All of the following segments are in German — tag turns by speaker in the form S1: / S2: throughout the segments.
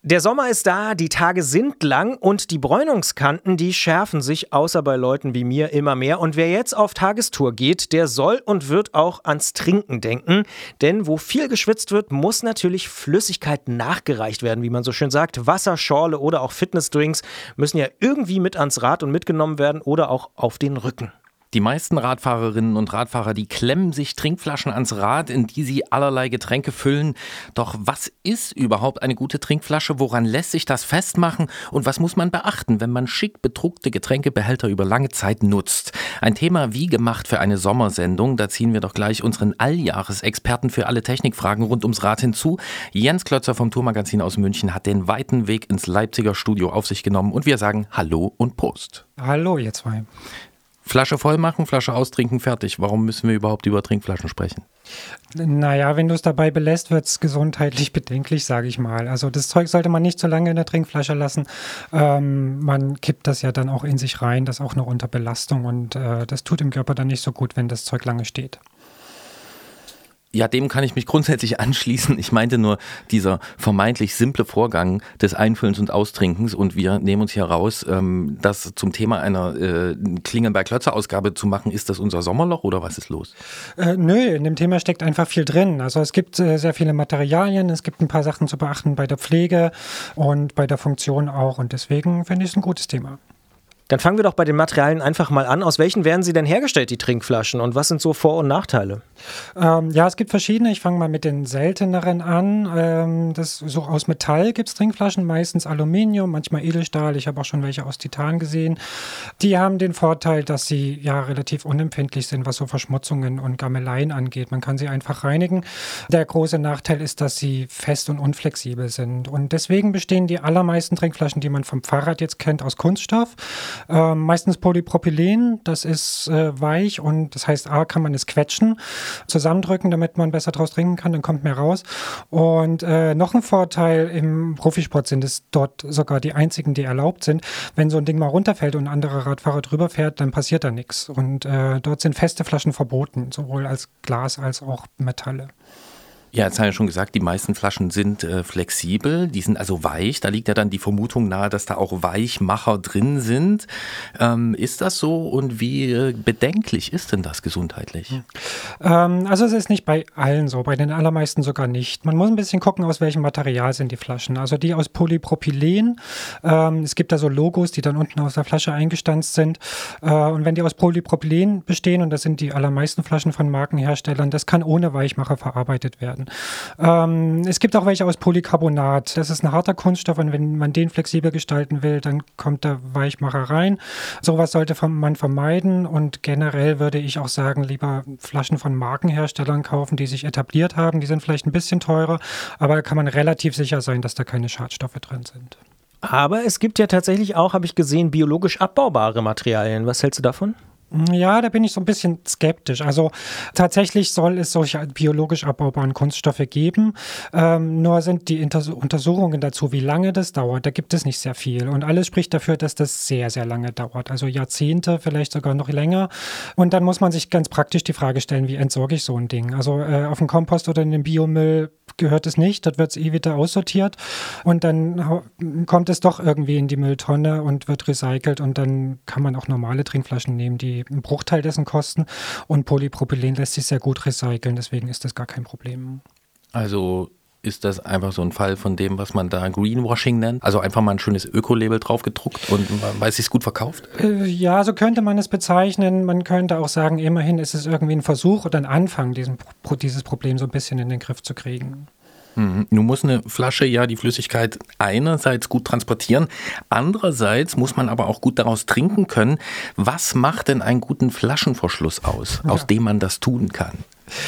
S1: Der Sommer ist da, die Tage sind lang und die Bräunungskanten, die schärfen sich, außer bei Leuten wie mir, immer mehr. Und wer jetzt auf Tagestour geht, der soll und wird auch ans Trinken denken. Denn wo viel geschwitzt wird, muss natürlich Flüssigkeit nachgereicht werden, wie man so schön sagt. Wasser, Schorle oder auch Fitnessdrinks müssen ja irgendwie mit ans Rad und mitgenommen werden oder auch auf den Rücken.
S2: Die meisten Radfahrerinnen und Radfahrer, die klemmen sich Trinkflaschen ans Rad, in die sie allerlei Getränke füllen. Doch was ist überhaupt eine gute Trinkflasche? Woran lässt sich das festmachen? Und was muss man beachten, wenn man schick bedruckte Getränkebehälter über lange Zeit nutzt? Ein Thema wie gemacht für eine Sommersendung. Da ziehen wir doch gleich unseren Alljahresexperten für alle Technikfragen rund ums Rad hinzu. Jens Klötzer vom Tourmagazin aus München hat den weiten Weg ins Leipziger Studio auf sich genommen. Und wir sagen Hallo und Prost.
S3: Hallo, ihr zwei.
S2: Flasche voll machen, Flasche austrinken, fertig. Warum müssen wir überhaupt über Trinkflaschen sprechen?
S3: Naja, wenn du es dabei belässt, wird es gesundheitlich bedenklich, sage ich mal. Also das Zeug sollte man nicht zu lange in der Trinkflasche lassen. Man kippt das ja dann auch in sich rein, das auch noch unter Belastung. Und das tut dem Körper dann nicht so gut, wenn das Zeug lange steht.
S2: Ja, dem kann ich mich grundsätzlich anschließen. Ich meinte nur, dieser vermeintlich simple Vorgang des Einfüllens und Austrinkens, und wir nehmen uns hier raus, das zum Thema einer Klingeln-bei-Klötzer-Ausgabe zu machen. Ist das unser Sommerloch oder was ist los?
S3: Nö, in dem Thema steckt einfach viel drin. Also es gibt sehr viele Materialien, es gibt ein paar Sachen zu beachten bei der Pflege und bei der Funktion auch. Und deswegen finde ich es ein gutes Thema.
S1: Dann fangen wir doch bei den Materialien einfach mal an. Aus welchen werden sie denn hergestellt, die Trinkflaschen? Und was sind so Vor- und Nachteile?
S3: Ja, es gibt verschiedene. Ich fange mal mit den selteneren an. So aus Metall gibt es Trinkflaschen, meistens Aluminium, manchmal Edelstahl. Ich habe auch schon welche aus Titan gesehen. Die haben den Vorteil, dass sie ja relativ unempfindlich sind, was so Verschmutzungen und Gammeleien angeht. Man kann sie einfach reinigen. Der große Nachteil ist, dass sie fest und unflexibel sind. Und deswegen bestehen die allermeisten Trinkflaschen, die man vom Fahrrad jetzt kennt, aus Kunststoff. Meistens Polypropylen, das ist weich und das heißt, kann man es quetschen, zusammendrücken, damit man besser draus trinken kann, dann kommt mehr raus. Und noch ein Vorteil, im Profisport sind es dort sogar die einzigen, die erlaubt sind. Wenn so ein Ding mal runterfällt und ein anderer Radfahrer drüber fährt, dann passiert da nichts. Und dort sind feste Flaschen verboten, sowohl als Glas als auch Metalle.
S2: Ja, jetzt haben wir schon gesagt, die meisten Flaschen sind flexibel, die sind also weich. Da liegt ja dann die Vermutung nahe, dass da auch Weichmacher drin sind. Ist das so und wie bedenklich ist denn das gesundheitlich?
S3: Also es ist nicht bei allen so, bei den allermeisten sogar nicht. Man muss ein bisschen gucken, aus welchem Material sind die Flaschen. Also die aus Polypropylen. Es gibt da so Logos, die dann unten aus der Flasche eingestanzt sind. Und wenn die aus Polypropylen bestehen, und das sind die allermeisten Flaschen von Markenherstellern, das kann ohne Weichmacher verarbeitet werden. Es gibt auch welche aus Polycarbonat. Das ist ein harter Kunststoff und wenn man den flexibel gestalten will, dann kommt da Weichmacher rein. Sowas sollte man vermeiden und generell würde ich auch sagen, lieber Flaschen von Markenherstellern kaufen, die sich etabliert haben. Die sind vielleicht ein bisschen teurer, aber da kann man relativ sicher sein, dass da keine Schadstoffe drin sind.
S1: Aber es gibt ja tatsächlich auch, habe ich gesehen, biologisch abbaubare Materialien. Was hältst du davon?
S3: Ja, da bin ich so ein bisschen skeptisch. Also tatsächlich soll es solche biologisch abbaubaren Kunststoffe geben. Nur sind die Untersuchungen dazu, wie lange das dauert, da gibt es nicht sehr viel. Und alles spricht dafür, dass das sehr, sehr lange dauert. Also Jahrzehnte, vielleicht sogar noch länger. Und dann muss man sich ganz praktisch die Frage stellen, wie entsorge ich so ein Ding? Also auf den Kompost oder in den Biomüll gehört es nicht. Dort wird es wieder aussortiert. Und dann kommt es doch irgendwie in die Mülltonne und wird recycelt. Und dann kann man auch normale Trinkflaschen nehmen, die einen Bruchteil dessen kosten. Und Polypropylen lässt sich sehr gut recyceln, deswegen ist das gar kein Problem.
S2: Also ist das einfach so ein Fall von dem, was man da Greenwashing nennt? Also einfach mal ein schönes Öko-Label drauf gedruckt und weil es sich gut verkauft?
S3: Ja, so könnte man es bezeichnen. Man könnte auch sagen, immerhin ist es irgendwie ein Versuch oder ein Anfang, dieses Problem so ein bisschen in den Griff zu kriegen.
S2: Nun muss eine Flasche ja die Flüssigkeit einerseits gut transportieren, andererseits muss man aber auch gut daraus trinken können. Was macht denn einen guten Flaschenverschluss aus dem man das tun kann?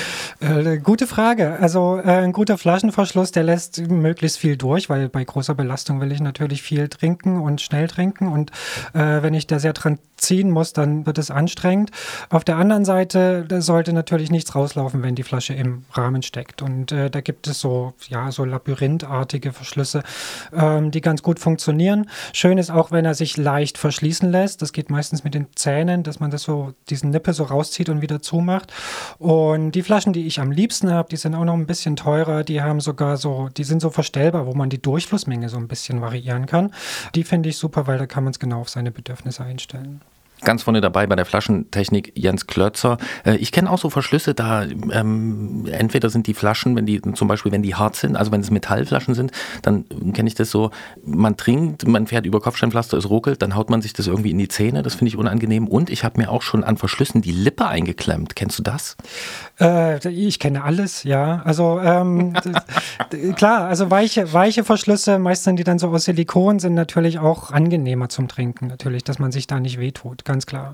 S3: Gute Frage. Also ein guter Flaschenverschluss, der lässt möglichst viel durch, weil bei großer Belastung will ich natürlich viel trinken und schnell trinken und wenn ich da sehr dran ziehen muss, dann wird es anstrengend. Auf der anderen Seite sollte natürlich nichts rauslaufen, wenn die Flasche im Rahmen steckt und da gibt es so labyrinthartige Verschlüsse, die ganz gut funktionieren. Schön ist auch, wenn er sich leicht verschließen lässt. Das geht meistens mit den Zähnen, dass man diesen Nippel so rauszieht und wieder zumacht und Die Flaschen, die ich am liebsten habe, die sind auch noch ein bisschen teurer. Die sind so verstellbar, wo man die Durchflussmenge so ein bisschen variieren kann. Die finde ich super, weil da kann man es genau auf seine Bedürfnisse einstellen.
S2: Ganz vorne dabei bei der Flaschentechnik Jens Klötzer. Ich kenne auch so Verschlüsse, da entweder sind die Flaschen, wenn die hart sind, also wenn es Metallflaschen sind, dann kenne ich das so, man trinkt, man fährt über Kopfsteinpflaster, es ruckelt, dann haut man sich das irgendwie in die Zähne, das finde ich unangenehm. Und ich habe mir auch schon an Verschlüssen die Lippe eingeklemmt. Kennst du das?
S3: Ich kenne alles, ja. Also klar, also weiche Verschlüsse, meist sind die dann so aus Silikon, sind natürlich auch angenehmer zum Trinken, natürlich, dass man sich da nicht wehtut. Ganz klar.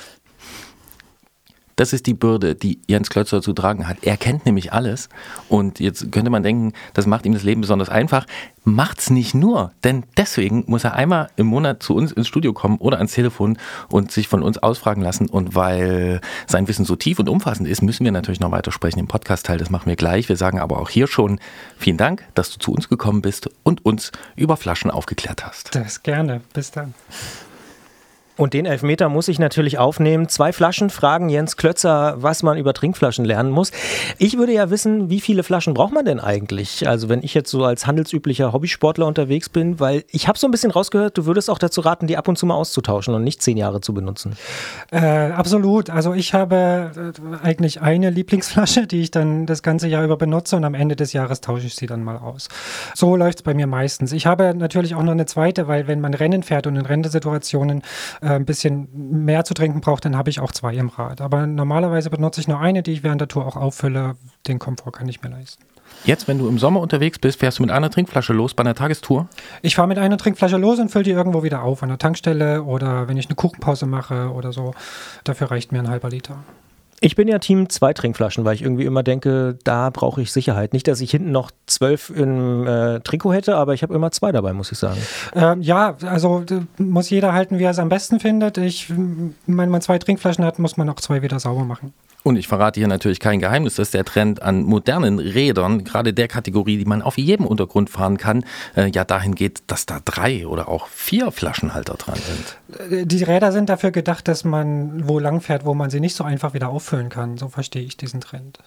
S2: Das ist die Bürde, die Jens Klötzer zu tragen hat. Er kennt nämlich alles und jetzt könnte man denken, das macht ihm das Leben besonders einfach. Macht's nicht nur, denn deswegen muss er einmal im Monat zu uns ins Studio kommen oder ans Telefon und sich von uns ausfragen lassen. Und weil sein Wissen so tief und umfassend ist, müssen wir natürlich noch weiter sprechen im Podcast-Teil. Das machen wir gleich. Wir sagen aber auch hier schon vielen Dank, dass du zu uns gekommen bist und uns über Flaschen aufgeklärt hast.
S3: Das gerne. Bis dann.
S1: Und den Elfmeter muss ich natürlich aufnehmen. 2 Flaschen fragen Jens Klötzer, was man über Trinkflaschen lernen muss. Ich würde ja wissen, wie viele Flaschen braucht man denn eigentlich? Also wenn ich jetzt so als handelsüblicher Hobbysportler unterwegs bin, weil ich habe so ein bisschen rausgehört, du würdest auch dazu raten, die ab und zu mal auszutauschen und nicht 10 Jahre zu benutzen.
S3: Absolut. Also ich habe eigentlich eine Lieblingsflasche, die ich dann das ganze Jahr über benutze und am Ende des Jahres tausche ich sie dann mal aus. So läuft es bei mir meistens. Ich habe natürlich auch noch eine zweite, weil wenn man Rennen fährt und in Rennsituationen ein bisschen mehr zu trinken braucht, dann habe ich auch 2 im Rad. Aber normalerweise benutze ich nur eine, die ich während der Tour auch auffülle. Den Komfort kann ich mir leisten.
S2: Jetzt, wenn du im Sommer unterwegs bist, fährst du mit einer Trinkflasche los bei einer Tagestour?
S3: Ich fahre mit einer Trinkflasche los und fülle die irgendwo wieder auf, an der Tankstelle oder wenn ich eine Kuchenpause mache oder so. Dafür reicht mir ein halber Liter.
S1: Ich bin ja Team 2 Trinkflaschen, weil ich irgendwie immer denke, da brauche ich Sicherheit. Nicht, dass ich hinten noch 12 im Trikot hätte, aber ich habe immer 2 dabei, muss ich sagen.
S3: Ja, also muss jeder halten, wie er es am besten findet. Wenn man 2 Trinkflaschen hat, muss man auch 2 wieder sauber machen.
S2: Und ich verrate hier natürlich kein Geheimnis, dass der Trend an modernen Rädern, gerade der Kategorie, die man auf jedem Untergrund fahren kann, ja dahin geht, dass da 3 oder auch 4 Flaschenhalter dran sind.
S3: Die Räder sind dafür gedacht, dass man wo lang fährt, wo man sie nicht so einfach wieder auffüllen kann. So verstehe ich diesen Trend.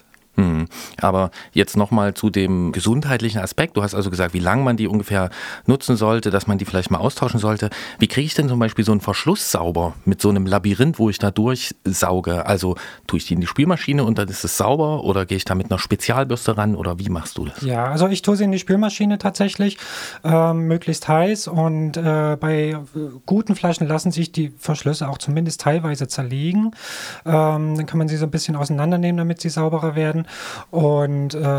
S2: Aber jetzt nochmal zu dem gesundheitlichen Aspekt. Du hast also gesagt, wie lange man die ungefähr nutzen sollte, dass man die vielleicht mal austauschen sollte. Wie kriege ich denn zum Beispiel so einen Verschluss sauber mit so einem Labyrinth, wo ich da durchsauge? Also tue ich die in die Spülmaschine und dann ist es sauber oder gehe ich da mit einer Spezialbürste ran oder wie machst du das?
S3: Ja, also ich tue sie in die Spülmaschine tatsächlich, möglichst heiß und bei guten Flaschen lassen sich die Verschlüsse auch zumindest teilweise zerlegen. Dann kann man sie so ein bisschen auseinandernehmen, damit sie sauberer werden. Und in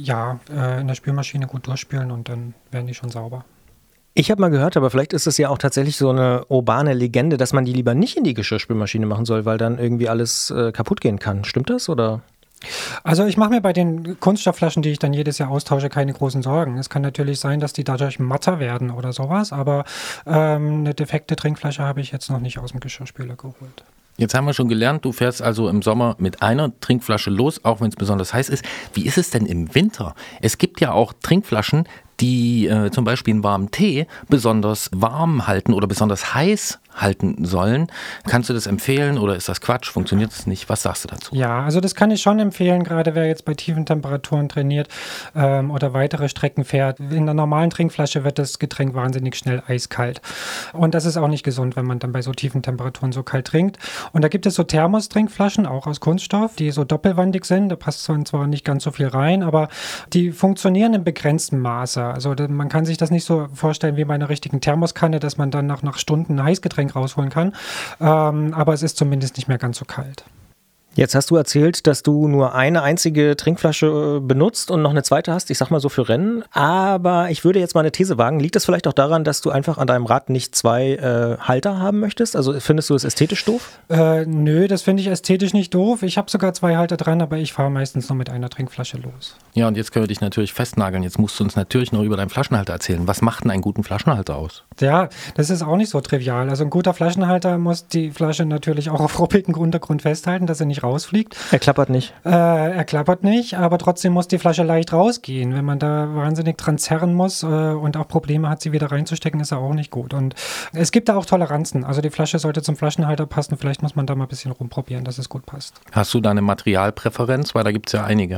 S3: der Spülmaschine gut durchspülen und dann werden die schon sauber.
S1: Ich habe mal gehört, aber vielleicht ist es ja auch tatsächlich so eine urbane Legende, dass man die lieber nicht in die Geschirrspülmaschine machen soll, weil dann irgendwie alles kaputt gehen kann. Stimmt das oder?
S3: Also ich mache mir bei den Kunststoffflaschen, die ich dann jedes Jahr austausche, keine großen Sorgen. Es kann natürlich sein, dass die dadurch matter werden oder sowas, aber eine defekte Trinkflasche habe ich jetzt noch nicht aus dem Geschirrspüler geholt.
S2: Jetzt haben wir schon gelernt, du fährst also im Sommer mit einer Trinkflasche los, auch wenn es besonders heiß ist. Wie ist es denn im Winter? Es gibt ja auch Trinkflaschen, die zum Beispiel einen warmen Tee besonders warm halten oder besonders heiß halten sollen. Kannst du das empfehlen oder ist das Quatsch? Funktioniert das nicht? Was sagst du dazu?
S3: Ja, also das kann ich schon empfehlen, gerade wer jetzt bei tiefen Temperaturen trainiert oder weitere Strecken fährt. In der normalen Trinkflasche wird das Getränk wahnsinnig schnell eiskalt. Und das ist auch nicht gesund, wenn man dann bei so tiefen Temperaturen so kalt trinkt. Und da gibt es so Thermos-Trinkflaschen, auch aus Kunststoff, die so doppelwandig sind. Da passt zwar nicht ganz so viel rein, aber die funktionieren in begrenztem Maße. Also man kann sich das nicht so vorstellen wie bei einer richtigen Thermoskanne, dass man dann nach Stunden ein Heißgetränk rausholen kann. Aber es ist zumindest nicht mehr ganz so kalt.
S1: Jetzt hast du erzählt, dass du nur eine einzige Trinkflasche benutzt und noch eine zweite hast, ich sag mal so für Rennen. Aber ich würde jetzt mal eine These wagen. Liegt das vielleicht auch daran, dass du einfach an deinem Rad nicht 2 Halter haben möchtest? Also findest du das ästhetisch doof?
S3: Nö, das finde ich ästhetisch nicht doof. Ich habe sogar 2 Halter dran, aber ich fahre meistens nur mit einer Trinkflasche los.
S2: Ja, und jetzt können wir dich natürlich festnageln. Jetzt musst du uns natürlich noch über deinen Flaschenhalter erzählen. Was macht denn einen guten Flaschenhalter aus?
S3: Ja, das ist auch nicht so trivial. Also ein guter Flaschenhalter muss die Flasche natürlich auch auf ruppigem Untergrund festhalten, dass sie nicht rausfliegt.
S1: Er klappert nicht.
S3: Er klappert nicht, aber trotzdem muss die Flasche leicht rausgehen. Wenn man da wahnsinnig dran zerren muss und auch Probleme hat, sie wieder reinzustecken, ist er auch nicht gut. Und es gibt da auch Toleranzen. Also die Flasche sollte zum Flaschenhalter passen. Vielleicht muss man da mal ein bisschen rumprobieren, dass es gut passt.
S2: Hast du da eine Materialpräferenz? Weil da gibt es ja einige.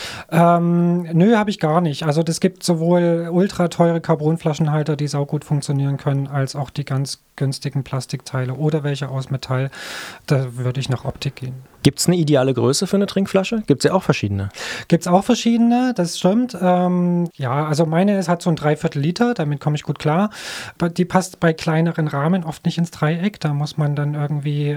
S3: Nö, habe ich gar nicht. Also das gibt sowohl ultra teure Carbonflaschenhalter, die saugut funktionieren können, als auch die ganz günstigen Plastikteile oder welche aus Metall. Da würde ich nach Optik gehen.
S1: Gibt es eine ideale Größe für eine Trinkflasche? Gibt es ja auch verschiedene.
S3: Gibt es auch verschiedene, das stimmt. Ja, also meine hat so ein 3/4 Liter, damit komme ich gut klar. Die passt bei kleineren Rahmen oft nicht ins Dreieck. Da muss man dann irgendwie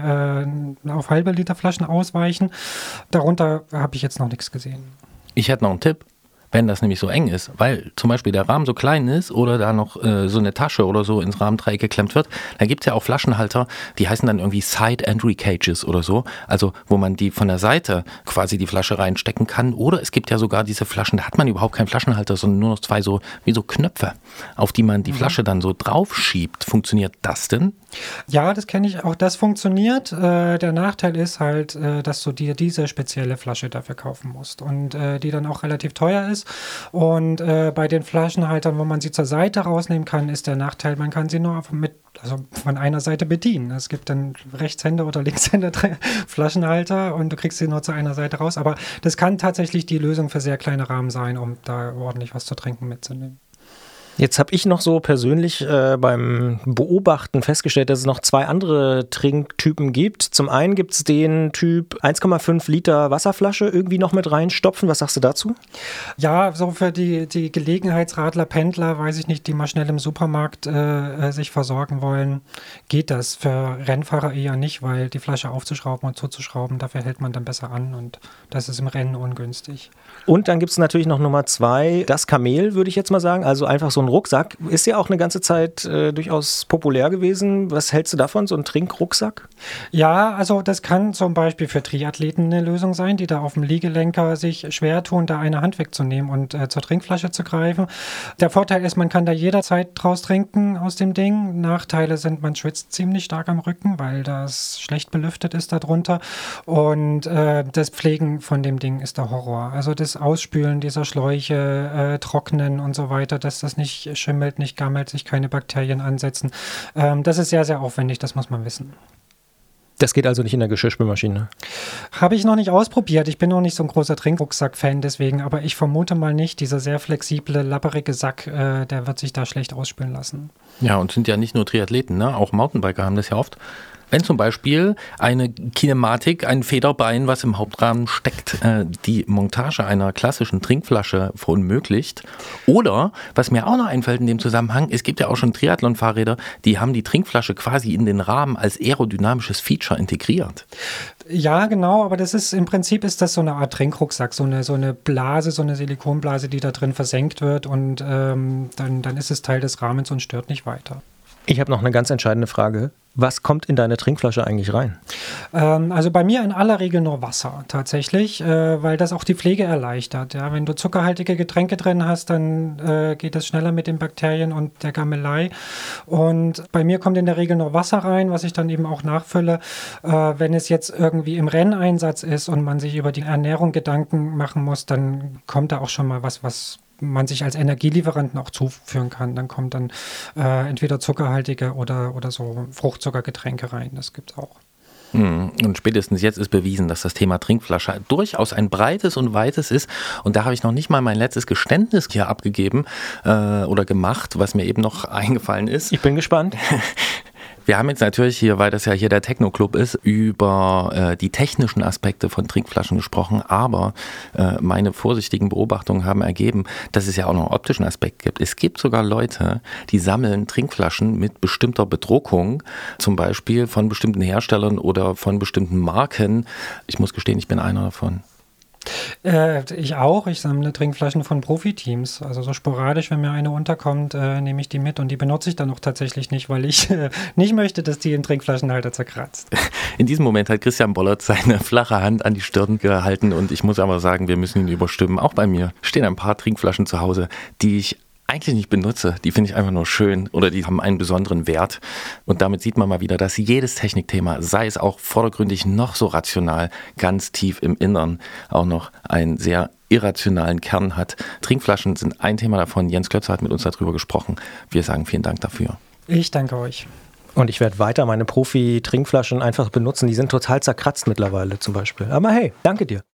S3: auf halbe Liter Flaschen ausweichen. Darunter habe ich jetzt noch nichts gesehen.
S2: Ich hätte noch einen Tipp. Wenn das nämlich so eng ist, weil zum Beispiel der Rahmen so klein ist oder da noch so eine Tasche oder so ins Rahmendreieck geklemmt wird, da gibt es ja auch Flaschenhalter, die heißen dann irgendwie Side Entry Cages oder so, also wo man die von der Seite quasi die Flasche reinstecken kann, oder es gibt ja sogar diese Flaschen, da hat man überhaupt keinen Flaschenhalter, sondern nur noch zwei so wie so Knöpfe, auf die man die Flasche dann so drauf schiebt. Funktioniert das denn?
S3: Ja, das kenne ich, auch das funktioniert. Der Nachteil ist halt, dass du dir diese spezielle Flasche dafür kaufen musst und die dann auch relativ teuer ist. Und bei den Flaschenhaltern, wo man sie zur Seite rausnehmen kann, ist der Nachteil, man kann sie nur von einer Seite bedienen. Es gibt dann Rechtshänder oder Linkshänder Flaschenhalter und du kriegst sie nur zu einer Seite raus. Aber das kann tatsächlich die Lösung für sehr kleine Rahmen sein, um da ordentlich was zu trinken mitzunehmen.
S1: Jetzt habe ich noch so persönlich beim Beobachten festgestellt, dass es noch zwei andere Trinktypen gibt. Zum einen gibt es den Typ 1,5 Liter Wasserflasche irgendwie noch mit reinstopfen. Was sagst du dazu?
S3: Ja, so für die Gelegenheitsradler, Pendler, weiß ich nicht, die mal schnell im Supermarkt sich versorgen wollen, geht das. Für Rennfahrer eher nicht, weil die Flasche aufzuschrauben und zuzuschrauben, dafür hält man dann besser an und das ist im Rennen ungünstig.
S1: Und dann gibt es natürlich noch Nummer 2, das Kamel, würde ich jetzt mal sagen. Also einfach so ein Rucksack. Ist ja auch eine ganze Zeit durchaus populär gewesen. Was hältst du davon, so ein Trinkrucksack?
S3: Ja, also das kann zum Beispiel für Triathleten eine Lösung sein, die da auf dem Liegelenker sich schwer tun, da eine Hand wegzunehmen und zur Trinkflasche zu greifen. Der Vorteil ist, man kann da jederzeit draus trinken aus dem Ding. Nachteile sind, man schwitzt ziemlich stark am Rücken, weil das schlecht belüftet ist darunter. Und das Pflegen von dem Ding ist der Horror. Also das Ausspülen dieser Schläuche, Trocknen und so weiter, dass das nicht schimmelt, nicht gammelt, sich keine Bakterien ansetzen. Das ist sehr, sehr aufwendig, das muss man wissen.
S1: Das geht also nicht in der Geschirrspülmaschine?
S3: Habe ich noch nicht ausprobiert. Ich bin noch nicht so ein großer Trinkrucksack-Fan deswegen, aber ich vermute mal nicht. Dieser sehr flexible, lapperige Sack, der wird sich da schlecht ausspülen lassen.
S2: Ja, und sind ja nicht nur Triathleten, ne? Auch Mountainbiker haben das ja oft. Wenn zum Beispiel eine Kinematik, ein Federbein, was im Hauptrahmen steckt, die Montage einer klassischen Trinkflasche verunmöglicht. Oder, was mir auch noch einfällt in dem Zusammenhang, es gibt ja auch schon Triathlon-Fahrräder, die haben die Trinkflasche quasi in den Rahmen als aerodynamisches Feature integriert.
S3: Ja, genau, aber das ist im Prinzip ist das so eine Art Trinkrucksack, so eine Blase, so eine Silikonblase, die da drin versenkt wird und dann ist es Teil des Rahmens und stört nicht weiter.
S1: Ich habe noch eine ganz entscheidende Frage. Was kommt in deine Trinkflasche eigentlich rein?
S3: Also bei mir in aller Regel nur Wasser tatsächlich, weil das auch die Pflege erleichtert. Ja, wenn du zuckerhaltige Getränke drin hast, dann geht es schneller mit den Bakterien und der Gammelei. Und bei mir kommt in der Regel nur Wasser rein, was ich dann eben auch nachfülle. Wenn es jetzt irgendwie im Renneinsatz ist und man sich über die Ernährung Gedanken machen muss, dann kommt da auch schon mal was man sich als Energielieferanten auch zuführen kann. Dann kommt dann entweder zuckerhaltige oder so Fruchtzuckergetränke rein. Das gibt es auch.
S2: Und spätestens jetzt ist bewiesen, dass das Thema Trinkflasche durchaus ein breites und weites ist. Und da habe ich noch nicht mal mein letztes Geständnis hier abgegeben oder gemacht, was mir eben noch eingefallen ist.
S1: Ich bin gespannt.
S2: Wir haben jetzt natürlich hier, weil das ja hier der Techno-Club ist, über die technischen Aspekte von Trinkflaschen gesprochen, aber meine vorsichtigen Beobachtungen haben ergeben, dass es ja auch noch einen optischen Aspekt gibt. Es gibt sogar Leute, die sammeln Trinkflaschen mit bestimmter Bedruckung, zum Beispiel von bestimmten Herstellern oder von bestimmten Marken. Ich muss gestehen, ich bin einer davon.
S3: Ich auch. Ich sammle Trinkflaschen von Profiteams. Also so sporadisch, wenn mir eine unterkommt, nehme ich die mit und die benutze ich dann auch tatsächlich nicht, weil ich nicht möchte, dass die im Trinkflaschenhalter zerkratzt.
S2: In diesem Moment hat Christian Bollert seine flache Hand an die Stirn gehalten und ich muss aber sagen, wir müssen ihn überstimmen. Auch bei mir stehen ein paar Trinkflaschen zu Hause, die ich eigentlich nicht benutze. Die finde ich einfach nur schön oder die haben einen besonderen Wert. Und damit sieht man mal wieder, dass jedes Technikthema, sei es auch vordergründig noch so rational, ganz tief im Innern auch noch einen sehr irrationalen Kern hat. Trinkflaschen sind ein Thema davon. Jens Klötzer hat mit uns darüber gesprochen. Wir sagen vielen Dank dafür.
S3: Ich danke euch.
S1: Und ich werde weiter meine Profi-Trinkflaschen einfach benutzen. Die sind total zerkratzt mittlerweile zum Beispiel. Aber hey, danke dir.